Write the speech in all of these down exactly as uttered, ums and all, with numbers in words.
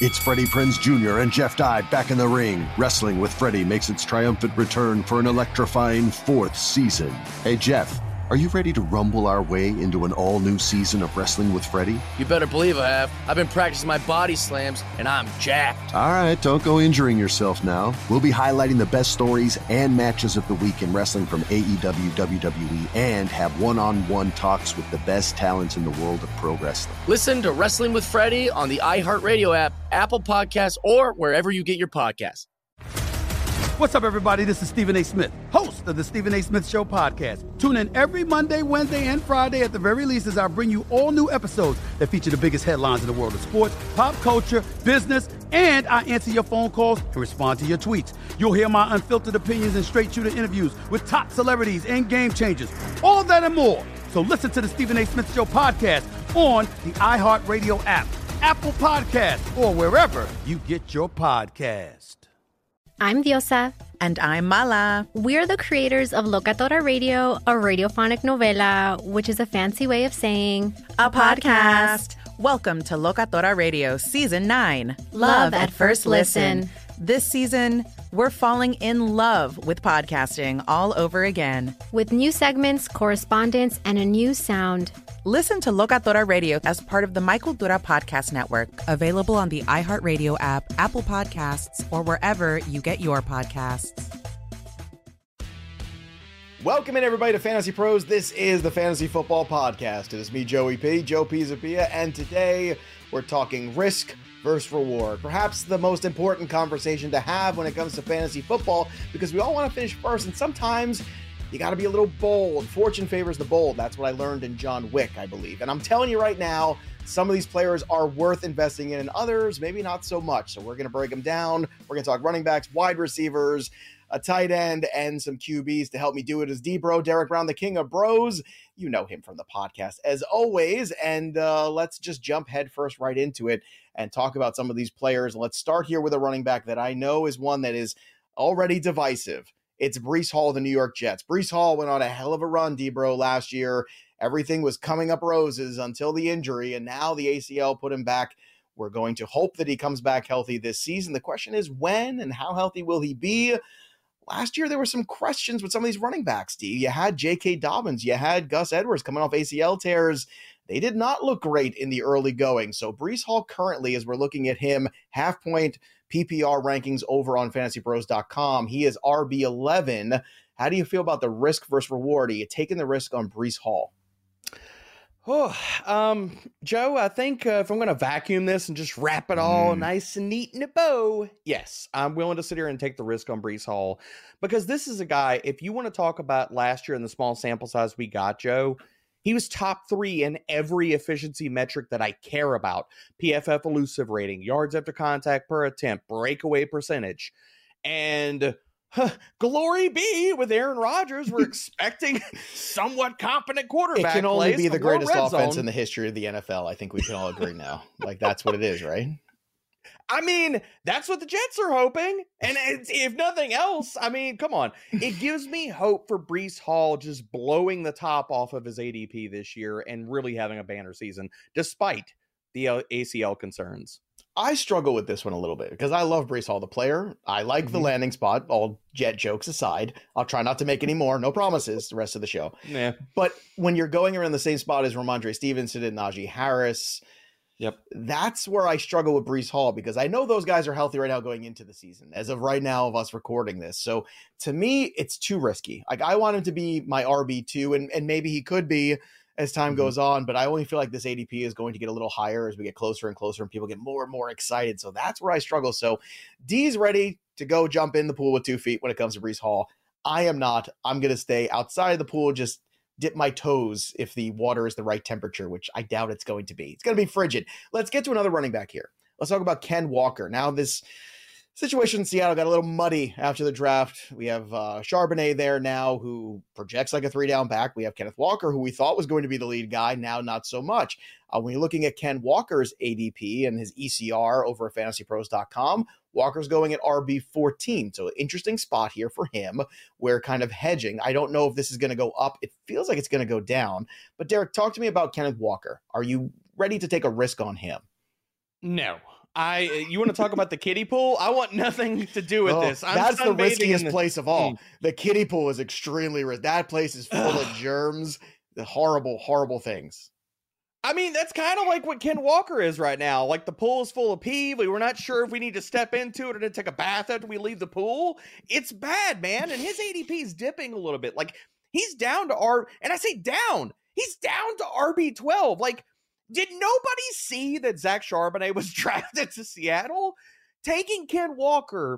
It's Freddie Prinze Junior and Jeff Dye back in the ring. Wrestling with Freddie makes its triumphant return for an electrifying fourth season. Hey, Jeff, are you ready to rumble our way into an all-new season of Wrestling with Freddie? You better believe I have. I've been practicing my body slams, and I'm jacked. All right, don't go injuring yourself now. We'll be highlighting the best stories and matches of the week in wrestling from A E W, W W E, and have one-on-one talks with the best talents in the world of pro wrestling. Listen to Wrestling with Freddie on the iHeartRadio app, Apple Podcasts, or wherever you get your podcasts. What's up, everybody? This is Stephen A. Smith, host of the Stephen A. Smith Show podcast. Tune in every Monday, Wednesday, and Friday at the very least as I bring you all new episodes that feature the biggest headlines in the world of sports, pop culture, business, and I answer your phone calls and respond to your tweets. You'll hear my unfiltered opinions and straight-shooter interviews with top celebrities and game changers. All that and more. So listen to the Stephen A. Smith Show podcast on the iHeartRadio app, Apple Podcasts, or wherever you get your podcast. I'm Diosa. And I'm Mala. We're the creators of Locatora Radio, a radiophonic novela, which is a fancy way of saying a podcast. Welcome to Locatora Radio Season nine. Love, love at first listen. listen. This season, we're falling in love with podcasting all over again. With new segments, correspondence, and a new sound. Listen to Locatora Radio as part of the My Cultura Podcast Network. Available on the iHeartRadio app, Apple Podcasts, or wherever you get your podcasts. Welcome in, everybody, to Fantasy Pros. This is the Fantasy Football Podcast. It is me, Joey P, Joe Pizzapia, and today we're talking risk versus reward. Perhaps the most important conversation to have when it comes to fantasy football, because we all want to finish first, and sometimes you got to be a little bold. Fortune favors the bold. That's what I learned in John Wick, I believe. And I'm telling you right now, some of these players are worth investing in, and others maybe not so much. So we're going to break them down. We're going to talk running backs, wide receivers, a tight end, and some Q Bs. To help me do it is D-Bro, Derek Brown, the king of bros. You know him from the podcast, as always. And uh, let's just jump headfirst right into it and talk about some of these players. Let's start here with a running back that I know is one that is already divisive. It's Breece Hall of the New York Jets. Breece Hall went on a hell of a run, D-Bro, last year. Everything was coming up roses until the injury, and now the A C L put him back. We're going to hope that he comes back healthy this season. The question is when and how healthy will he be? Last year, there were some questions with some of these running backs, D. You had J K. Dobbins. You had Gus Edwards coming off A C L tears. They did not look great in the early going. So Breece Hall currently, as we're looking at him, half-point P P R rankings over on fantasy pros dot com. He is R B eleven. How do you feel about the risk versus reward? Are you taking the risk on Breece Hall? Oh, um, Joe, I think uh, if I'm going to vacuum this and just wrap it all mm. nice and neat in a bow, yes, I'm willing to sit here and take the risk on Breece Hall, because this is a guy, if you want to talk about last year and the small sample size we got, Joe, he was top three in every efficiency metric that I care about. P F F elusive rating, yards after contact per attempt, breakaway percentage, and huh, glory be with Aaron Rodgers. We're expecting somewhat competent quarterback. It can only be the greatest offense zone. in the history of the N F L. I think we can all agree now. Like, that's what it is, right? I mean, that's what the Jets are hoping. And it's, if nothing else, I mean, come on. It gives me hope for Breece Hall just blowing the top off of his A D P this year and really having a banner season, despite the A C L concerns. I struggle with this one a little bit because I love Breece Hall, the player. I like mm-hmm. the landing spot, all Jet jokes aside. I'll try not to make any more. No promises the rest of the show. Yeah. But when you're going around the same spot as Ramondre Stevenson and Najee Harris, yep, that's where I struggle with Breece Hall, because I know those guys are healthy right now going into the season, as of right now of us recording this. So to me, it's too risky. Like, I want him to be my R B two, and, and maybe he could be as time mm-hmm. goes on, but I only feel like this A D P is going to get a little higher as we get closer and closer and people get more and more excited. So that's where I struggle. So D's ready to go jump in the pool with two feet when it comes to Breece Hall. I am not. I'm going to stay outside of the pool, just dip my toes if the water is the right temperature, which I doubt it's going to be. It's going to be frigid. Let's get to another running back here. Let's talk about Ken Walker. Now, this situation in Seattle got a little muddy after the draft. We have uh, Charbonnet there now, who projects like a three-down back. We have Kenneth Walker, who we thought was going to be the lead guy. Now, not so much. Uh, when you're looking at Ken Walker's A D P and his E C R over at fantasy pros dot com, Walker's going at R B fourteen. So interesting spot here for him. We're kind of hedging. I don't know if this is going to go up. It feels like it's going to go down. But Derek, talk to me about Kenneth Walker. Are you ready to take a risk on him? No. I you want to talk about the kiddie pool? I want nothing to do with Oh, this. I'm that's the sunbathing riskiest in the- place of all. Mm. The kiddie pool is extremely risky. That place is full of germs, the horrible, horrible things. I mean, that's kind of like what Ken Walker is right now. Like the pool is full of pee. We were not sure if we need to step into it or to take a bath after we leave the pool. It's bad, man. And his A D P is dipping a little bit. Like he's down to R, and I say down. He's down to R B twelve. Like, did nobody see that Zach Charbonnet was drafted to Seattle? Taking Ken Walker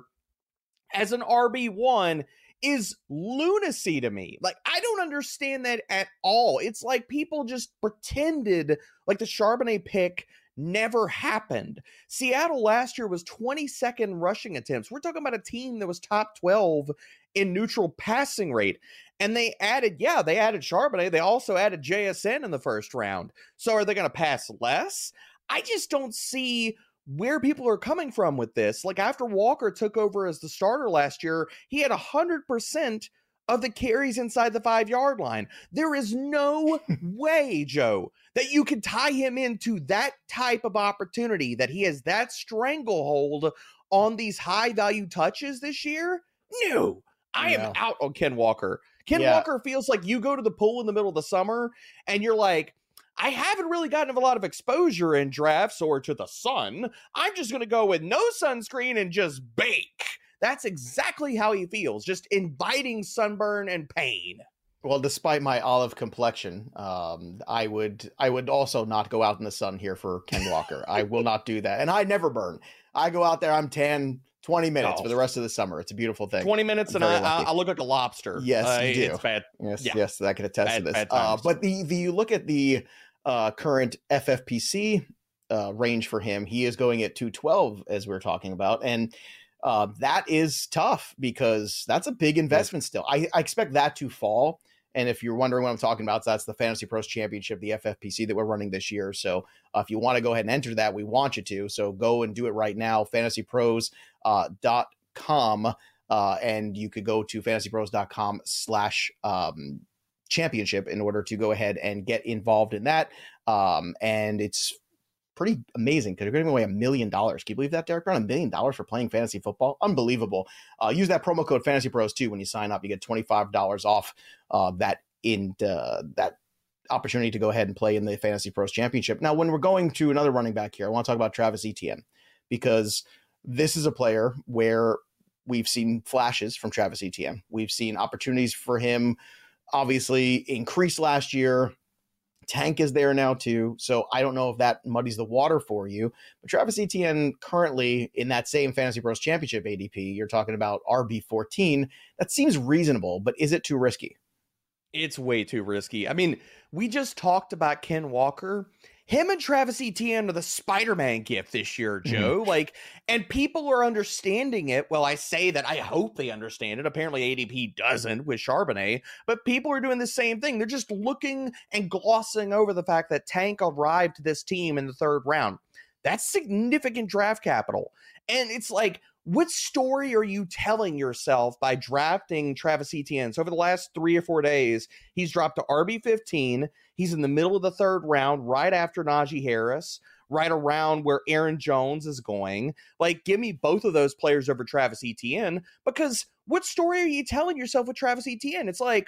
as an R B one is lunacy to me. Like, I don't understand that at all. It's like people just pretended like the Charbonnet pick never happened. Seattle last year was twenty-second rushing attempts. We're talking about a team that was top twelve in neutral passing rate. And they added, yeah, they added Charbonnet. They also added J S N in the first round. So are they going to pass less? I just don't see where people are coming from with this. Like after Walker took over as the starter last year, he had one hundred percent of the carries inside the five-yard line. There is no way, Joe, that you can tie him into that type of opportunity, that he has that stranglehold on these high-value touches this year. No, I Yeah. am out on Ken Walker. Ken Yeah. Walker feels like you go to the pool in the middle of the summer and you're like, I haven't really gotten a lot of exposure in drafts or to the sun. I'm just going to go with no sunscreen and just bake. That's exactly how he feels, just inviting sunburn and pain. Well, despite my olive complexion, um, I would I would also not go out in the sun here for Ken Walker. I will not do that. And I never burn. I go out there, I'm tan twenty minutes Oh. for the rest of the summer. It's a beautiful thing. twenty minutes I'm and very I, I, lucky. I look like a lobster. Yes, Uh, you do. It's bad. Yes, Yeah. yes, I can attest Bad- to this. bad Uh, times. but the, the you look at the uh, current F F P C uh, range for him, he is going at two twelve, as we we're talking about. And uh, that is tough because that's a big investment still. I, I expect that to fall. And if you're wondering what I'm talking about, that's the Fantasy Pros Championship, the F F P C that we're running this year. So uh, if you want to go ahead and enter that, we want you to. So go and do it right now, fantasy pros dot com. Uh, and you could go to fantasy pros dot com slash um, championship in order to go ahead and get involved in that. Um, and it's pretty amazing because they're giving away a million dollars. Can you believe that, Derek Brown? A million dollars for playing fantasy football? Unbelievable. Uh, use that promo code Fantasy Pros too when you sign up. You get twenty-five dollars off uh, that in uh, that opportunity to go ahead and play in the Fantasy Pros Championship. Now, when we're going to another running back here, I want to talk about Travis Etienne because this is a player where we've seen flashes from Travis Etienne. We've seen opportunities for him obviously increase last year. Tank is there now too. So I don't know if that muddies the water for you, but Travis Etienne currently in that same Fantasy Pros Championship A D P, you're talking about R B fourteen. That seems reasonable, but is it too risky? It's way too risky. I mean, we just talked about Ken Walker. Him and Travis Etienne are the Spider-Man gift this year, Joe. Mm-hmm. Like, and people are understanding it. Well, I say that I hope they understand it. Apparently A D P doesn't with Charbonnet, but people are doing the same thing. They're just looking and glossing over the fact that Tank arrived to this team in the third round. That's significant draft capital. And it's like, what story are you telling yourself by drafting Travis Etienne? So over the last three or four days, he's dropped to R B fifteen. He's in the middle of the third round, right after Najee Harris, right around where Aaron Jones is going. Like, give me both of those players over Travis Etienne, because what story are you telling yourself with Travis Etienne? It's like,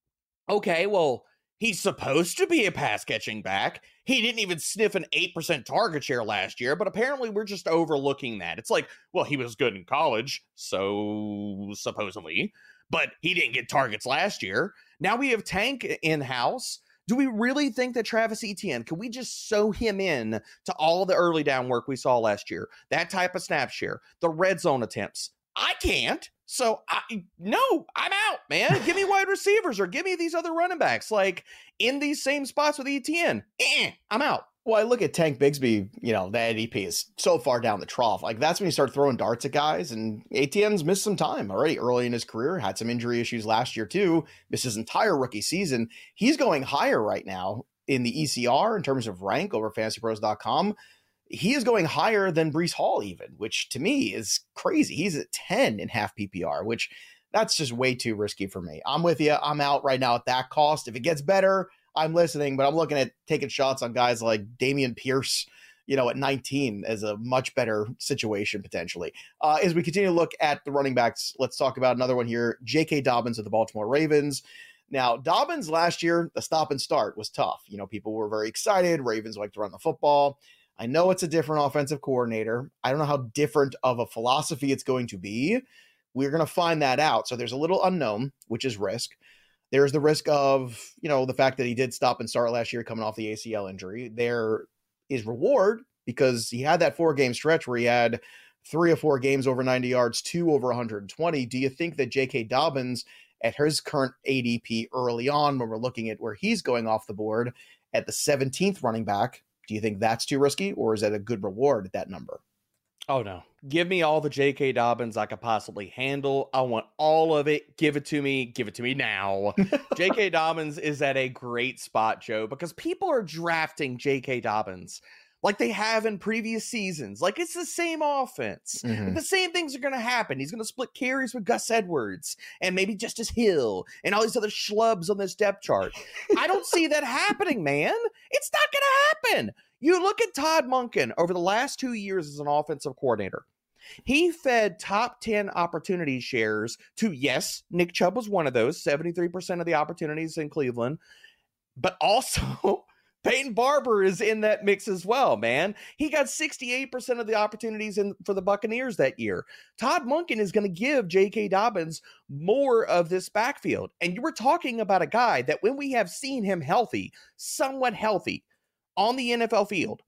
okay, well, he's supposed to be a pass-catching back. He didn't even sniff an eight percent target share last year, but apparently we're just overlooking that. It's like, well, he was good in college, so supposedly, but he didn't get targets last year. Now we have Tank in-house. Do we really think that Travis Etienne, can we just sew him in to all the early down work we saw last year? That type of snap share, the red zone attempts. I can't. So, I no, I'm out, man. Give me wide receivers or give me these other running backs. Like, in these same spots with Etienne, eh, I'm out. Well, I look at Tank Bigsby, you know, the A D P is so far down the trough. Like, that's when you start throwing darts at guys, and Etienne's missed some time already early in his career, had some injury issues last year too, missed his entire rookie season. He's going higher right now in the E C R in terms of rank over fantasy pros dot com. He is going higher than Breece Hall even, which to me is crazy. He's at ten in half P P R, which that's just way too risky for me. I'm with you. I'm out right now at that cost. If it gets better, I'm listening, but I'm looking at taking shots on guys like Dameon Pierce, you know, at nineteen as a much better situation potentially. Uh, as we continue to look at the running backs, let's talk about another one here, J K. Dobbins of the Baltimore Ravens. Now, Dobbins last year, the stop and start was tough. You know, people were very excited. Ravens like to run the football. I know it's a different offensive coordinator. I don't know how different of a philosophy it's going to be. We're going to find that out. So there's a little unknown, which is risk. There's the risk of, you know, the fact that he did stop and start last year coming off the A C L injury. There is reward because he had that four-game stretch where he had three or four games over ninety yards, two over one hundred twenty. Do you think that J K. Dobbins, at his current A D P early on, when we're looking at where he's going off the board at the seventeenth running back, do you think that's too risky, or is that a good reward at that number? Oh, no. Give me all the J K. Dobbins I could possibly handle. I want all of it. Give it to me. Give it to me now. J K. Dobbins is at a great spot, Joe, because people are drafting J K. Dobbins like they have in previous seasons. Like, it's the same offense. Mm-hmm. Like, the same things are going to happen. He's going to split carries with Gus Edwards and maybe Justice Hill and all these other schlubs on this depth chart. I don't see that happening, man. It's not going to happen. You look at Todd Monken over the last two years as an offensive coordinator. He fed top ten opportunity shares to, yes, Nick Chubb was one of those, seventy-three percent of the opportunities in Cleveland, but also Peyton Barber is in that mix as well, man. He got sixty-eight percent of the opportunities in for the Buccaneers that year. Todd Monken is going to give J K. Dobbins more of this backfield. And you were talking about a guy that when we have seen him healthy, somewhat healthy, on the N F L field,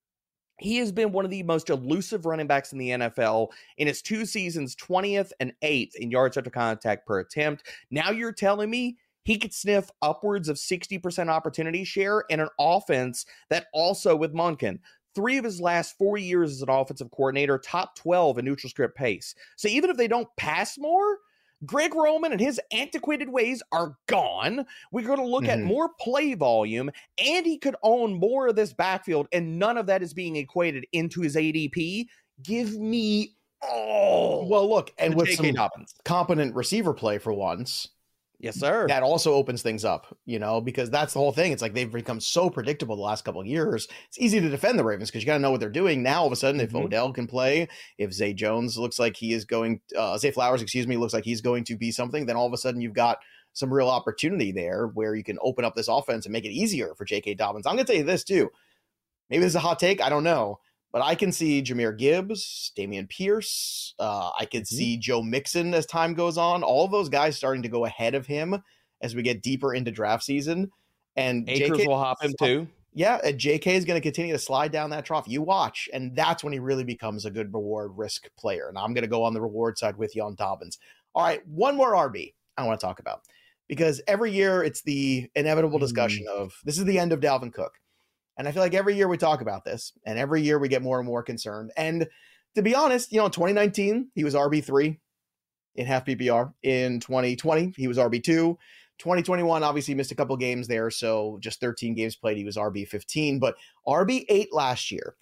he has been one of the most elusive running backs in the N F L in his two seasons, twentieth and eighth in yards after contact per attempt. Now you're telling me he could sniff upwards of sixty percent opportunity share in an offense that also with Monken, three of his last four years as an offensive coordinator, top twelve in neutral script pace. So even if they don't pass more, Greg Roman and his antiquated ways are gone. We're going to look mm-hmm. at more play volume, and he could own more of this backfield, and none of that is being equated into his A D P. Give me all. Well, look, and with J K. some Dobbins. competent receiver play for once. Yes, sir. That also opens things up, you know, because that's the whole thing. It's like they've become so predictable the last couple of years. It's easy to defend the Ravens because you got to know what they're doing. Now, all of a sudden, if mm-hmm. Odell can play, if Zay Jones looks like he is going, uh, Zay Flowers, excuse me, looks like he's going to be something, then all of a sudden you've got some real opportunity there where you can open up this offense and make it easier for J K. Dobbins. I'm going to tell you this too. Maybe this is a hot take. I don't know. But I can see Jahmyr Gibbs, Dameon Pierce. Uh, I can mm-hmm. see Joe Mixon as time goes on. All of those guys starting to go ahead of him as we get deeper into draft season. And Akers J K will hop him too. Yeah, and J K is going to continue to slide down that trough. You watch, and that's when he really becomes a good reward risk player. And I'm going to go on the reward side with you on Dobbins. All right, one more R B I want to talk about. Because every year it's the inevitable discussion mm. of this is the end of Dalvin Cook. And I feel like every year we talk about this, and every year we get more and more concerned. And to be honest, you know, in twenty nineteen, he was R B three in half P P R. In twenty twenty, he was R B two. twenty twenty-one, obviously missed a couple games there, so just thirteen games played, he was R B fifteen. But R B eight last year.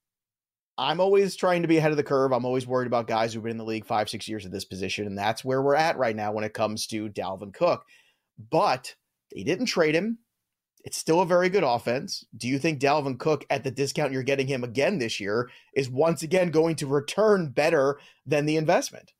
I'm always trying to be ahead of the curve. I'm always worried about guys who've been in the league five, six years at this position, and that's where we're at right now when it comes to Dalvin Cook. But they didn't trade him. It's still a very good offense. Do you think Dalvin Cook, at the discount you're getting him again this year, is once again going to return better than the investment?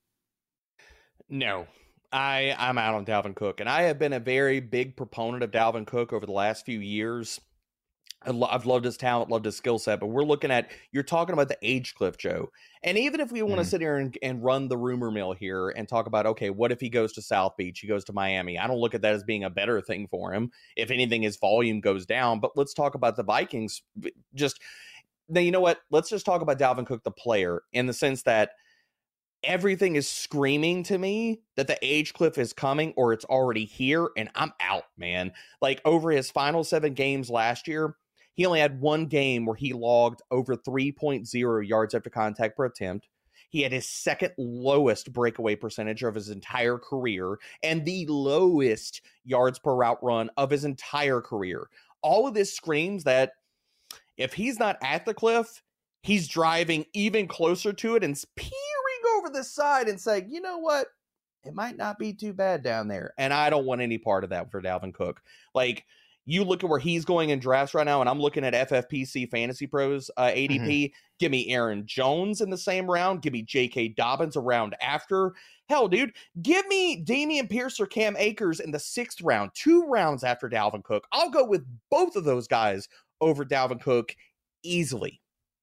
No, I, I'm out on Dalvin Cook, and I have been a very big proponent of Dalvin Cook over the last few years. I lo- I've loved his talent, loved his skill set, but we're looking at, you're talking about the age cliff, Joe. And even if we want to mm. sit here and, and run the rumor mill here and talk about, okay, what if he goes to South Beach, he goes to Miami? I don't look at that as being a better thing for him. If anything, his volume goes down. But let's talk about the Vikings. Just, now, you know what? Let's just talk about Dalvin Cook, the player, in the sense that everything is screaming to me that the age cliff is coming or it's already here, and I'm out, man. Like, over his final seven games last year, he only had one game where he logged over three point oh yards after contact per attempt. He had his second lowest breakaway percentage of his entire career and the lowest yards per route run of his entire career. All of this screams that if he's not at the cliff, he's driving even closer to it and peering over the side and saying, you know what? It might not be too bad down there. And I don't want any part of that for Dalvin Cook. Like, You look at where he's going in drafts right now, and I'm looking at F F P C Fantasy Pros uh, A D P. Mm-hmm. Give me Aaron Jones in the same round. Give me J K. Dobbins a round after. Hell, dude, give me Dameon Pierce or Cam Akers in the sixth round, two rounds after Dalvin Cook. I'll go with both of those guys over Dalvin Cook easily.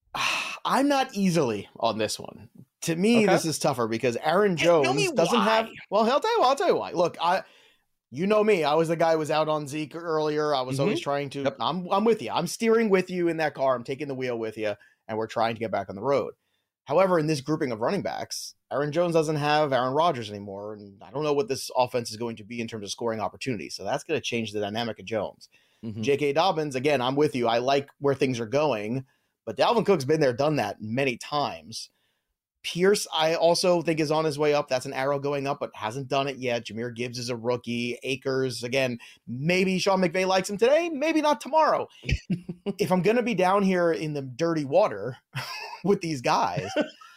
I'm not easily on this one. To me, okay. This is tougher because Aaron Jones doesn't why. have. Well, I'll tell you. I'll tell you why. Look, I. You know me. I was the guy who was out on Zeke earlier. I was mm-hmm. always trying to. Yep. I'm I'm with you. I'm steering with you in that car. I'm taking the wheel with you, and we're trying to get back on the road. However, in this grouping of running backs, Aaron Jones doesn't have Aaron Rodgers anymore, and I don't know what this offense is going to be in terms of scoring opportunities. So that's going to change the dynamic of Jones. Mm-hmm. J K. Dobbins, again, I'm with you. I like where things are going, but Dalvin Cook's been there, done that many times. Pierce, I also think, is on his way up. That's an arrow going up, but hasn't done it yet. Jahmyr Gibbs is a rookie. Akers, again, maybe Sean McVay likes him today, maybe not tomorrow. If I'm going to be down here in the dirty water with these guys,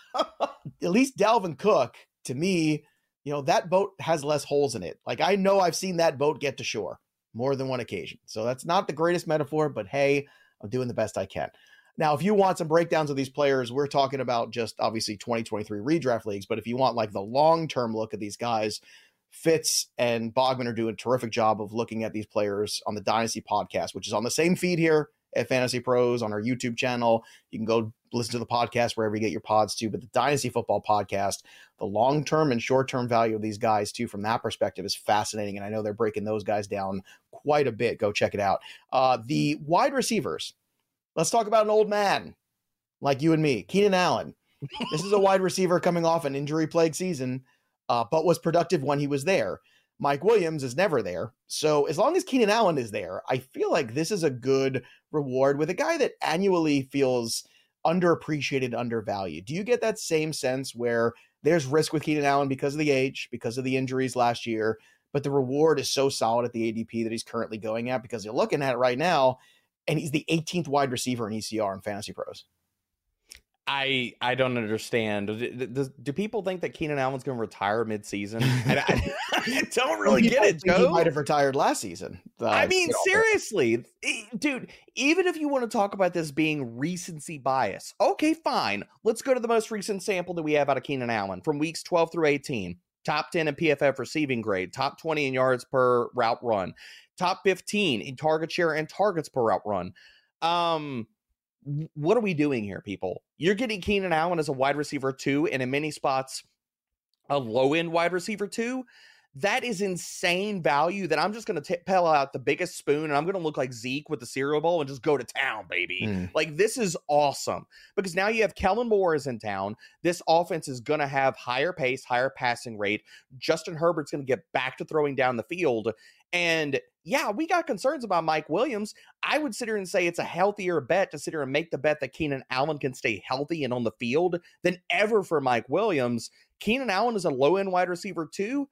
at least Dalvin Cook, to me, you know, that boat has less holes in it. Like, I know I've seen that boat get to shore more than one occasion. So that's not the greatest metaphor, but hey, I'm doing the best I can. Now, if you want some breakdowns of these players, we're talking about just obviously twenty twenty-three redraft leagues. But if you want like the long-term look at these guys, Fitz and Bogman are doing a terrific job of looking at these players on the Dynasty podcast, which is on the same feed here at Fantasy Pros on our YouTube channel. You can go listen to the podcast wherever you get your pods too. But the Dynasty Football podcast, the long-term and short-term value of these guys too, from that perspective, is fascinating. And I know they're breaking those guys down quite a bit. Go check it out. Uh, the wide receivers. Let's talk about an old man like you and me, Keenan Allen. This is a wide receiver coming off an injury-plagued season, uh, but was productive when he was there. Mike Williams is never there. So as long as Keenan Allen is there, I feel like this is a good reward with a guy that annually feels underappreciated, undervalued. Do you get that same sense where there's risk with Keenan Allen because of the age, because of the injuries last year, but the reward is so solid at the A D P that he's currently going at? Because you're looking at it right now, and he's the eighteenth wide receiver in E C R in Fantasy Pros. I I don't understand. Do, do, do people think that Keenan Allen's going to retire mid-season? I, I, I don't really get it, Joe. He might have retired last season. Uh, I mean, you know, seriously, dude, even if you want to talk about this being recency bias, okay, fine. Let's go to the most recent sample that we have out of Keenan Allen from weeks twelve through eighteen. Top ten in P F F receiving grade, top twenty in yards per route run, top fifteen in target share and targets per route run. Um, what are we doing here, people? You're getting Keenan Allen as a wide receiver two, and in many spots, a low-end wide receiver two. That is insane value that I'm just going to peel out the biggest spoon, and I'm going to look like Zeke with the cereal bowl and just go to town, baby. Mm. Like, this is awesome because now you have Kellen Moore is in town. This offense is going to have higher pace, higher passing rate. Justin Herbert's going to get back to throwing down the field. And yeah, we got concerns about Mike Williams. I would sit here and say it's a healthier bet to sit here and make the bet that Keenan Allen can stay healthy and on the field than ever for Mike Williams. Keenan Allen is a low-end wide receiver too.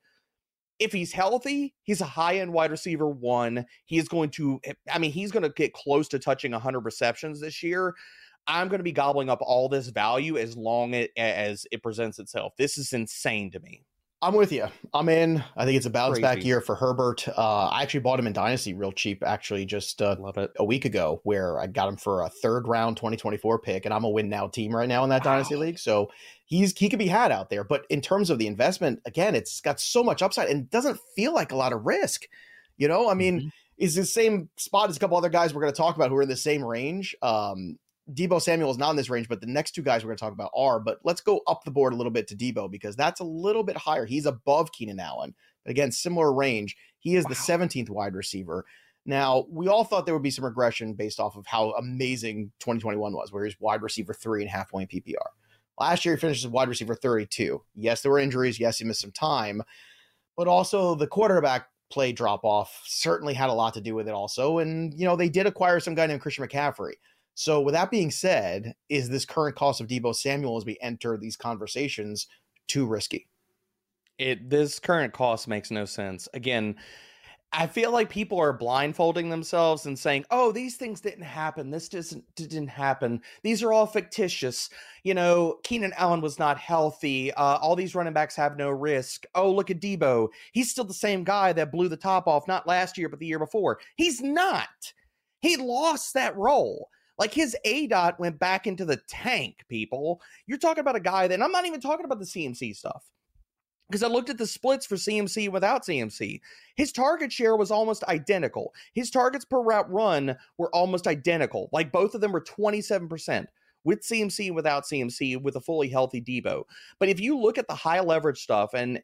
If he's healthy, he's a high-end wide receiver one. He is going to, I mean, he's going to get close to touching one hundred receptions this year. I'm going to be gobbling up all this value as long as it presents itself. This is insane to me. I'm with you. I'm in. I think it's a bounce Crazy. back year for Herbert. Uh, I actually bought him in Dynasty real cheap, actually, just uh, Love it. a week ago, where I got him for a third round twenty twenty-four pick, and I'm a win now team right now in that wow. Dynasty league. So he's he could be had out there. But in terms of the investment, again, it's got so much upside and doesn't feel like a lot of risk. You know, I mean, mm-hmm. it's the same spot as a couple other guys we're going to talk about who are in the same range. Um, Deebo Samuel is not in this range, but the next two guys we're going to talk about are. But let's go up the board a little bit to Deebo because that's a little bit higher. He's above Keenan Allen. But again, similar range. He is wow. the seventeenth wide receiver. Now, we all thought there would be some regression based off of how amazing twenty twenty-one was, where he's wide receiver three and half point P P R. Last year, he finished as wide receiver thirty-two. Yes, there were injuries. Yes, he missed some time. But also the quarterback play drop-off certainly had a lot to do with it also. And, you know, they did acquire some guy named Christian McCaffrey. So with that being said, is this current cost of Deebo Samuel as we enter these conversations too risky? It this current cost makes no sense. Again, I feel like people are blindfolding themselves and saying, oh, these things didn't happen. This doesn't didn't happen. These are all fictitious. You know, Keenan Allen was not healthy. Uh, all these running backs have no risk. Oh, look at Debo. He's still the same guy that blew the top off, not last year, but the year before. He's not. He lost that role. Like, his A D O T went back into the tank, people. You're talking about a guy that, and I'm not even talking about the C M C stuff, because I looked at the splits for C M C without C M C. His target share was almost identical. His targets per route run were almost identical. Like, both of them were twenty-seven percent with C M C and without C M C with a fully healthy Debo. But if you look at the high leverage stuff, and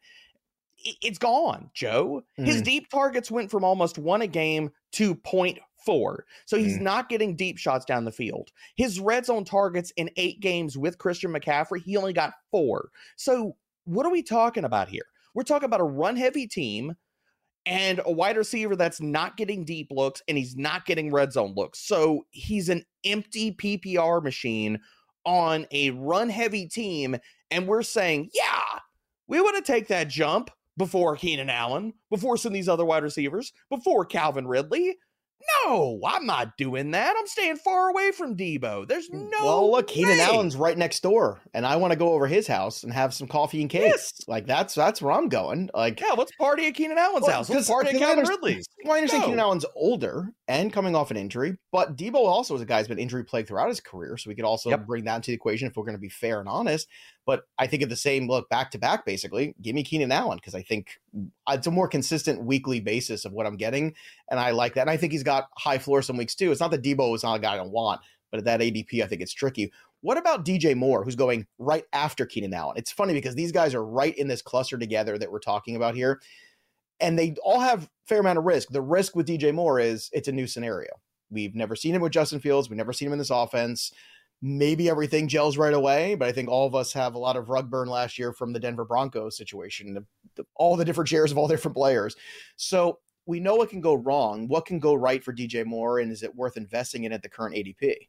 it's gone, Joe. Mm. His deep targets went from almost one a game to zero point four. So he's mm. not getting deep shots down the field. His red zone targets in eight games with Christian McCaffrey, he only got four. So what are we talking about here? We're talking about a run-heavy team and a wide receiver that's not getting deep looks, and he's not getting red zone looks. So he's an empty P P R machine on a run-heavy team, and we're saying, yeah, we want to take that jump before Keenan Allen, before some of these other wide receivers, before Calvin Ridley. No, I'm not doing that. I'm staying far away from Debo. There's no Well, look, Keenan way. Allen's right next door, and I want to go over his house and have some coffee and cake. Yes. Like, that's that's where I'm going. Like, yeah, let's party at Keenan Allen's well, house. Let's party at Calvin Ridley's. Well, I understand no. Keenan Allen's older and coming off an injury, but Debo also is a guy who's been injury plagued throughout his career, so we could also yep. bring that into the equation if we're going to be fair and honest. But I think at the same look, back to back, basically, give me Keenan Allen, because I think it's a more consistent weekly basis of what I'm getting, and I like that. And I think he's got high floor some weeks too. It's not that Debo is not a guy I don't want, but at that A D P, I think it's tricky. What about D J Moore, who's going right after Keenan Allen? It's funny because these guys are right in this cluster together that we're talking about here, and they all have a fair amount of risk. The risk with D J Moore is it's a new scenario. We've never seen him with Justin Fields. We've never seen him in this offense. Maybe everything gels right away, but I think all of us have a lot of rug burn last year from the Denver Broncos situation, the, the, all the different shares of all different players. So we know what can go wrong. What can go right for D J Moore, and is it worth investing in at the current A D P?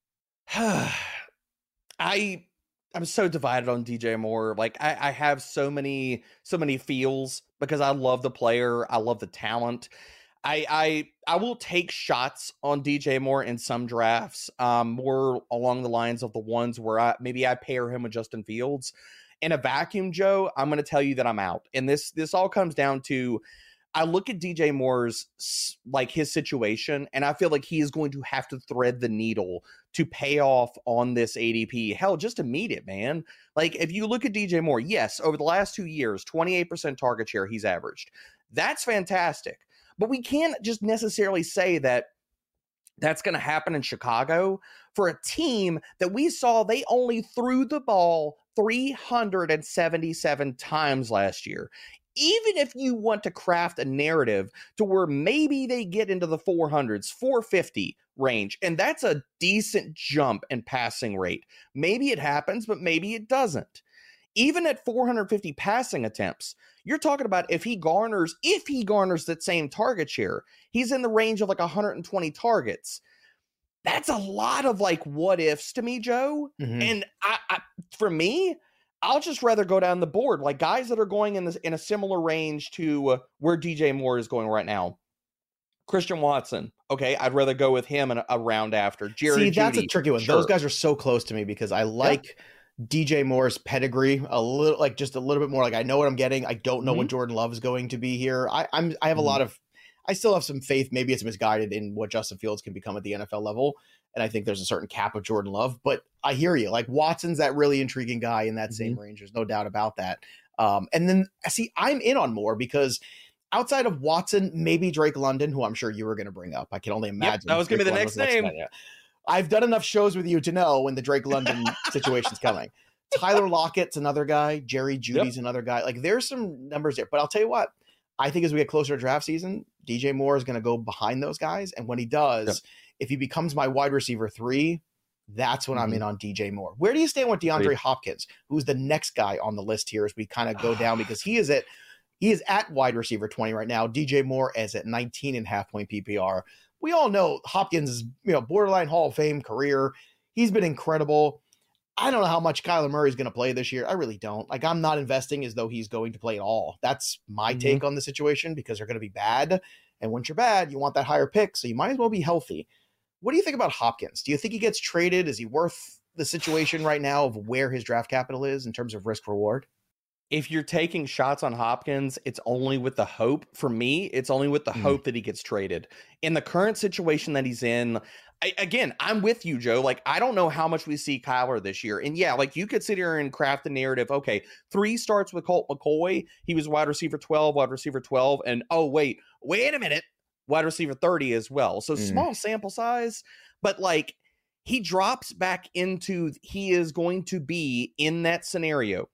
I I'm so divided on D J Moore. Like, I, I have so many so many feels because I love the player, I love the talent. I I I will take shots on D J Moore in some drafts, um, more along the lines of the ones where I maybe I pair him with Justin Fields. In a vacuum, Joe, I'm going to tell you that I'm out. And this this all comes down to, I look at D J Moore's, like, his situation, and I feel like he is going to have to thread the needle to pay off on this A D P. Hell, just to meet it, man. Like, if you look at D J Moore, yes, over the last two years, twenty-eight percent target share he's averaged. That's fantastic. But we can't just necessarily say that that's going to happen in Chicago for a team that we saw they only threw the ball three hundred seventy-seven times last year. Even if you want to craft a narrative to where maybe they get into the four hundreds, four fifty range, and that's a decent jump in passing rate. Maybe it happens, but maybe it doesn't. Even at four hundred fifty passing attempts, you're talking about if he garners, if he garners that same target share, he's in the range of like one hundred twenty targets. That's a lot of like what ifs to me, Joe. Mm-hmm. And I, I, for me, I'll just rather go down the board, like guys that are going in this in a similar range to uh, where D J Moore is going right now. Christian Watson, okay, I'd rather go with him in a, a round after. Jerry See, that's Jeudy, a tricky one. Sure. Those guys are so close to me because I like yeah. D J Moore's pedigree a little, like just a little bit more. Like I know what I'm getting. I don't know mm-hmm. what Jordan Love is going to be here. I, I'm I have a mm-hmm. lot of, I still have some faith. Maybe it's misguided in what Justin Fields can become at the N F L level, and I think there's a certain cap of Jordan Love. But I hear you. Like Watson's that really intriguing guy in that mm-hmm. same range. There's no doubt about that. Um, and then see, I'm in on Moore because outside of Watson, maybe Drake London, who I'm sure you were going to bring up. I can only imagine. Yep, that was going to be the next name. Next I've done enough shows with you to know when the Drake London situation's coming. Tyler Lockett's another guy. Jerry Jeudy's yep. another guy. Like there's some numbers there, but I'll tell you what, I think as we get closer to draft season, D J Moore is going to go behind those guys. And when he does, yep. if he becomes my wide receiver three, that's when mm-hmm. I'm in on D J Moore. Where do you stand with DeAndre Great. Hopkins, who's the next guy on the list here as we kind of go down because he is at, he is at wide receiver twenty right now. D J Moore is at nineteen and a half point P P R. We all know Hopkins is, you know, borderline Hall of Fame career. He's been incredible. I don't know how much Kyler Murray is going to play this year. I really don't. Like, I'm not investing as though he's going to play at all. That's my mm-hmm. take on the situation, because they're going to be bad. And once you're bad, you want that higher pick, so you might as well be healthy. What do you think about Hopkins? Do you think he gets traded? Is he worth the situation right now of where his draft capital is in terms of risk reward? If you're taking shots on Hopkins, it's only with the hope. For me, it's only with the mm. hope that he gets traded. In the current situation that he's in, I, again, I'm with you, Joe. Like, I don't know how much we see Kyler this year. And yeah, like, you could sit here and craft the narrative. Okay, three starts with Colt McCoy. He was wide receiver twelve, wide receiver twelve. And oh, wait, wait a minute. Wide receiver thirty as well. So mm. small sample size, but like, he drops back into, he is going to be in that scenario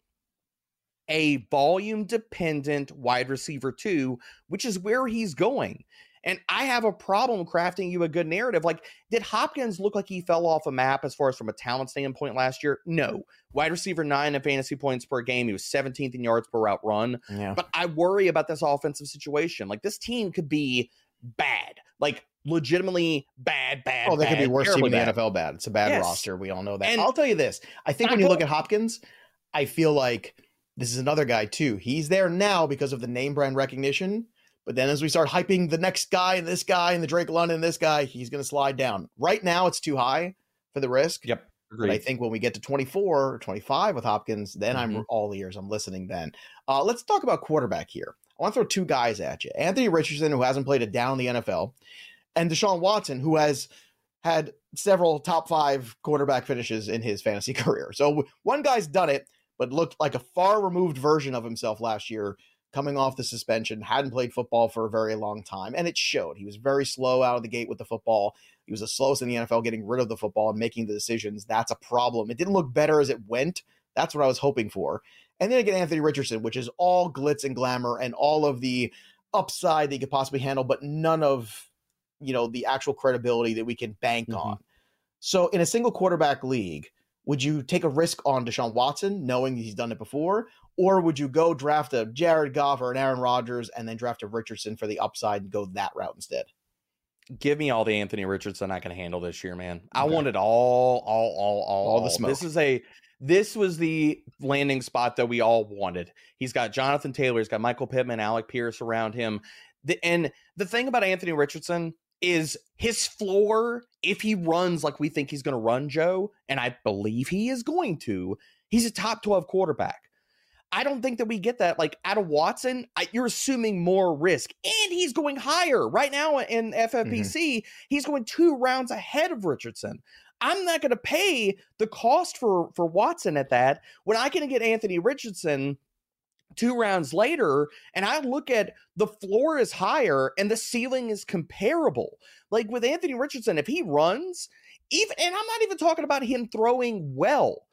a volume dependent wide receiver two, which is where he's going. And I have a problem crafting you a good narrative. Like, did Hopkins look like he fell off a map as far as from a talent standpoint last year? No. Wide receiver nine in fantasy points per game. He was seventeenth in yards per route run. Yeah. But I worry about this offensive situation. Like, this team could be bad. Like, legitimately bad, bad, Oh, they bad, could be worse team in the bad. N F L bad. It's a bad Yes. roster. We all know that. And I'll tell you this. I think when you look at Hopkins, I feel like this is another guy too. He's there now because of the name brand recognition. But then as we start hyping the next guy and this guy and the Drake London and this guy, he's going to slide down. Right now, it's too high for the risk. Yep. Agreed. But I think when we get to twenty-four or twenty-five with Hopkins, then Mhm. I'm all ears. I'm listening then. Uh, let's talk about quarterback here. I want to throw two guys at you. Anthony Richardson, who hasn't played a down in the N F L, and Deshaun Watson, who has had several top five quarterback finishes in his fantasy career. So one guy's done it, but looked like a far removed version of himself last year, coming off the suspension, hadn't played football for a very long time, and it showed. He was very slow out of the gate with the football. He was the slowest in the N F L getting rid of the football and making the decisions. That's a problem. It didn't look better as it went. That's what I was hoping for. And then again, Anthony Richardson, which is all glitz and glamour and all of the upside that he could possibly handle, but none of, you know, the actual credibility that we can bank mm-hmm. on. So in a single quarterback league, would you take a risk on Deshaun Watson, knowing he's done it before? Or would you go draft a Jared Goff or an Aaron Rodgers and then draft a Richardson for the upside and go that route instead? Give me all the Anthony Richardson I can handle this year, man. Okay. I want it all, all, all, all, all the smoke. This is a, this was the landing spot that we all wanted. He's got Jonathan Taylor, he's got Michael Pittman, Alec Pierce around him. The, and the thing about Anthony Richardson is his floor, if he runs like we think he's going to run, Joe, and I believe he is going to, he's a top twelve quarterback. I don't think that we get that. Like, out of Watson, I, you're assuming more risk, and he's going higher right now in F F P C. Mm-hmm. He's going two rounds ahead of Richardson. I'm not going to pay the cost for, for Watson at that when I can get Anthony Richardson two rounds later, and I look at the floor is higher and the ceiling is comparable. Like with Anthony Richardson, if he runs, even, and I'm not even talking about him throwing well,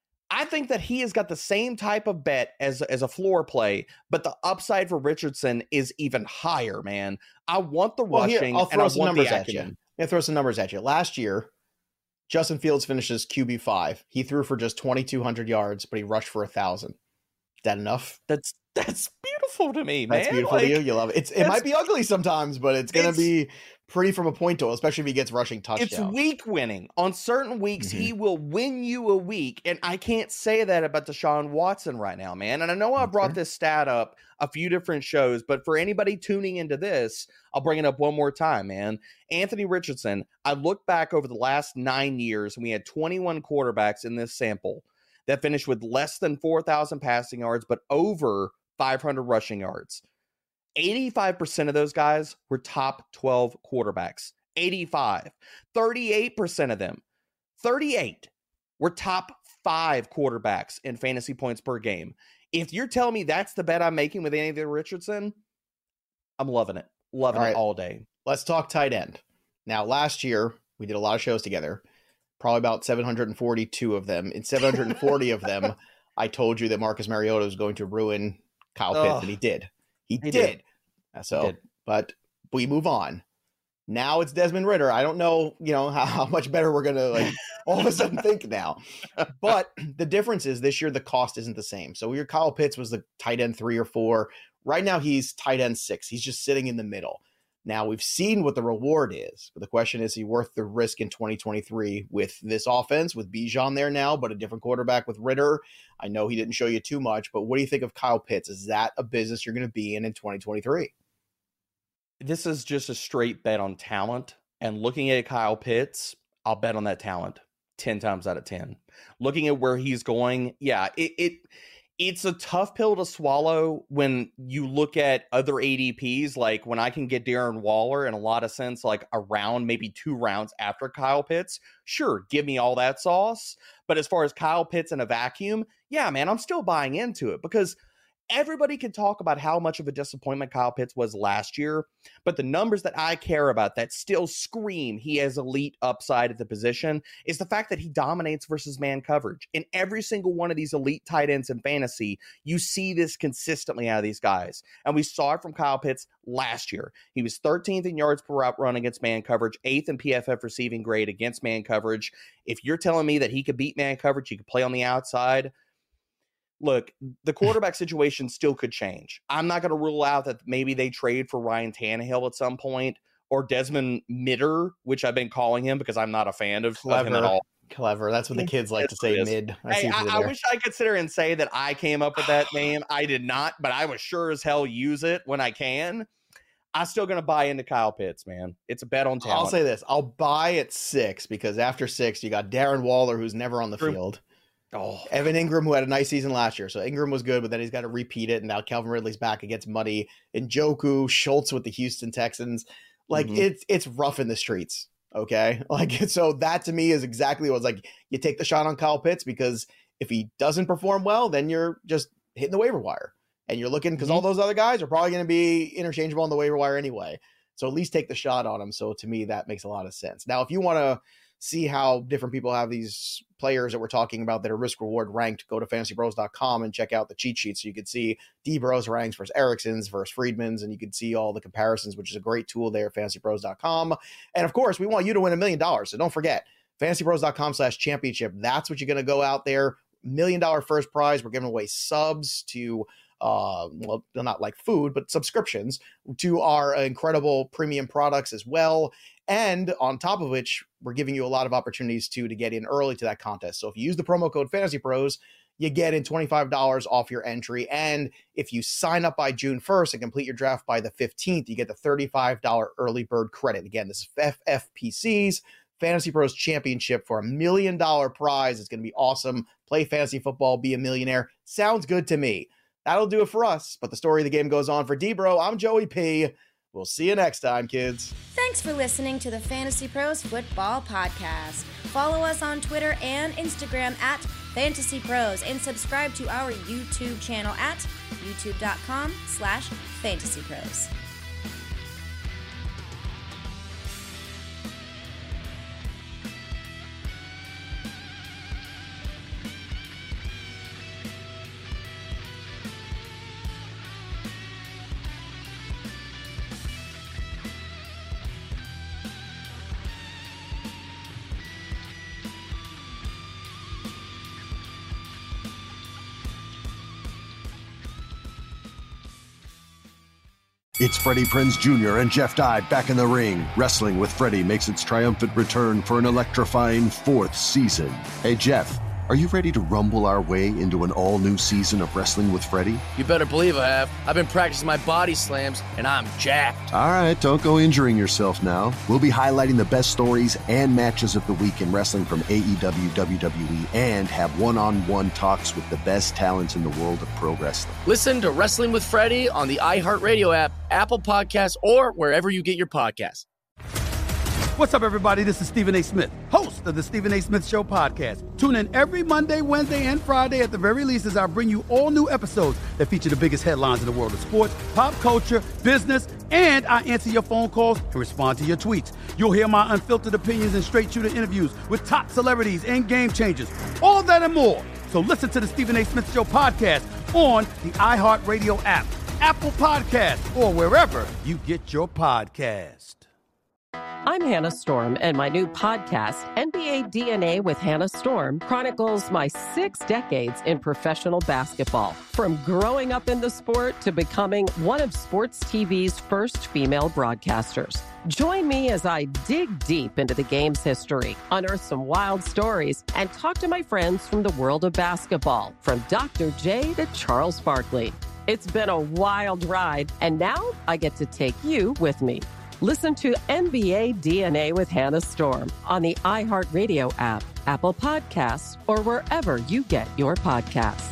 I think that he has got the same type of bet as, as a floor play, but the upside for Richardson is even higher, man. I want the well, rushing, here, I'll throw and I some want numbers the at you. acumen. I'm gonna throw some numbers at you. Last year, Justin Fields finishes Q B five. He threw for just twenty-two hundred yards, but he rushed for a thousand. Is that enough? That's that's beautiful to me, man. That's beautiful like, to you. You love it. It's it might be ugly sometimes, but it's gonna it's, be pretty from a point total, especially if he gets rushing touchdowns. It's week winning. On certain weeks, mm-hmm. he will win you a week, and I can't say that about Deshaun Watson right now, man. And I know I brought okay. this stat up a few different shows, but for anybody tuning into this, I'll bring it up one more time, man. Anthony Richardson, I look back over the last nine years, and we had twenty-one quarterbacks in this sample that finished with less than four thousand passing yards, but over five hundred rushing yards. eighty-five percent of those guys were top twelve quarterbacks. eighty-five. thirty-eight percent of them, thirty-eight, were top five quarterbacks in fantasy points per game. If you're telling me that's the bet I'm making with Anthony Richardson, I'm loving it. Loving all right. it all day. Let's talk tight end. Now, last year, we did a lot of shows together. Probably about seven hundred forty-two of them. In seven hundred forty of them, I told you that Marcus Mariota was going to ruin Kyle Pitts, Ugh. and he did. He, he did. did. So, he did. But we move on. Now it's Desmond Ridder. I don't know, you know, how, how much better we're going to like all of a sudden think now. But the difference is this year, the cost isn't the same. So your Kyle Pitts was the tight end three or four. Right now, he's tight end six. He's just sitting in the middle. Now, we've seen what the reward is, but the question is, is he worth the risk in twenty twenty-three with this offense, with Bijan there now, but a different quarterback with Ritter? I know he didn't show you too much, but what do you think of Kyle Pitts? Is that a business you're going to be in in twenty twenty-three? This is just a straight bet on talent. And looking at Kyle Pitts, I'll bet on that talent ten times out of ten. Looking at where he's going, yeah, it, it it's a tough pill to swallow when you look at other A D Ps. Like when I can get Darren Waller in a lot of sense, like around maybe two rounds after Kyle Pitts, sure, give me all that sauce. But as far as Kyle Pitts in a vacuum, yeah, man, I'm still buying into it because everybody can talk about how much of a disappointment Kyle Pitts was last year, but the numbers that I care about that still scream he has elite upside at the position is the fact that he dominates versus man coverage. In every single one of these elite tight ends in fantasy, you see this consistently out of these guys. And we saw it from Kyle Pitts last year. He was thirteenth in yards per route run against man coverage, eighth in P F F receiving grade against man coverage. If you're telling me that he could beat man coverage, he could play on the outside, look, the quarterback situation still could change. I'm not going to rule out that maybe they trade for Ryan Tannehill at some point or Desmond Ridder, which I've been calling him because I'm not a fan of, of him at all. Clever. That's what the kids like to say, mid. I, hey, I, I wish I could sit here and say that I came up with that name. I did not, but I was sure as hell use it when I can. I'm still going to buy into Kyle Pitts, man. It's a bet on talent. I'll say this. I'll buy at six because after six, you got Darren Waller, who's never on the True. field. Oh, Evan Ingram, who had a nice season last year. So Ingram was good, but then he's got to repeat it. And now Calvin Ridley's back against Muddy. And Njoku, Schultz with the Houston Texans. Like, mm-hmm. it's it's rough in the streets, okay? Like, so that to me is exactly what it's like. You take the shot on Kyle Pitts because if he doesn't perform well, then you're just hitting the waiver wire. And you're looking, because mm-hmm. all those other guys are probably going to be interchangeable on the waiver wire anyway. So at least take the shot on him. So to me, that makes a lot of sense. Now, if you want to see how different people have these players that we're talking about that are risk reward ranked, go to fantasy pros dot com and check out the cheat sheet. So you can see D-Bros ranks versus Erickson's versus Friedman's, and you can see all the comparisons, which is a great tool there at fantasy pros dot com. And of course, we want you to win a million dollars. So don't forget, fantasy pros dot com slash championship. That's what you're going to go out there. Million dollar first prize. We're giving away subs to uh well, not like food, but subscriptions to our incredible premium products as well. And on top of which, we're giving you a lot of opportunities too to get in early to that contest. So if you use the promo code FantasyPros, you get in twenty-five dollars off your entry. And if you sign up by June first and complete your draft by the fifteenth, you get the thirty-five dollars early bird credit. Again, this is F F P C's Fantasy Pros Championship for a million dollar prize. It's going to be awesome. Play fantasy football, be a millionaire. Sounds good to me. That'll do it for us. But the story of the game goes on for D-Bro. I'm Joey P. We'll see you next time, kids. Thanks for listening to the Fantasy Pros Football Podcast. Follow us on Twitter and Instagram at Fantasy Pros and subscribe to our YouTube channel at youtube.com slash Fantasy Pros. It's Freddie Prinze Junior and Jeff Dye back in the ring. Wrestling with Freddie makes its triumphant return for an electrifying fourth season. Hey, Jeff, are you ready to rumble our way into an all-new season of Wrestling with Freddie? You better believe I have. I've been practicing my body slams, and I'm jacked. All right, don't go injuring yourself now. We'll be highlighting the best stories and matches of the week in wrestling from A E W, W W E, and have one-on-one talks with the best talents in the world of pro wrestling. Listen to Wrestling with Freddie on the iHeartRadio app, Apple Podcasts, or wherever you get your podcasts. What's up, everybody? This is Stephen A. Smith, host of the Stephen A. Smith Show podcast. Tune in every Monday, Wednesday, and Friday at the very least as I bring you all new episodes that feature the biggest headlines in the world of sports, pop culture, business, and I answer your phone calls and respond to your tweets. You'll hear my unfiltered opinions and straight-shooter interviews with top celebrities and game changers. All that and more. So listen to the Stephen A. Smith Show podcast on the iHeartRadio app, Apple Podcasts, or wherever you get your podcast. I'm Hannah Storm, and my new podcast, N B A D N A with Hannah Storm, chronicles my six decades in professional basketball. From growing up in the sport to becoming one of sports T V's first female broadcasters. Join me as I dig deep into the game's history, unearth some wild stories, and talk to my friends from the world of basketball, from Doctor J to Charles Barkley. It's been a wild ride, and now I get to take you with me. Listen to N B A D N A with Hannah Storm on the iHeartRadio app, Apple Podcasts, or wherever you get your podcasts.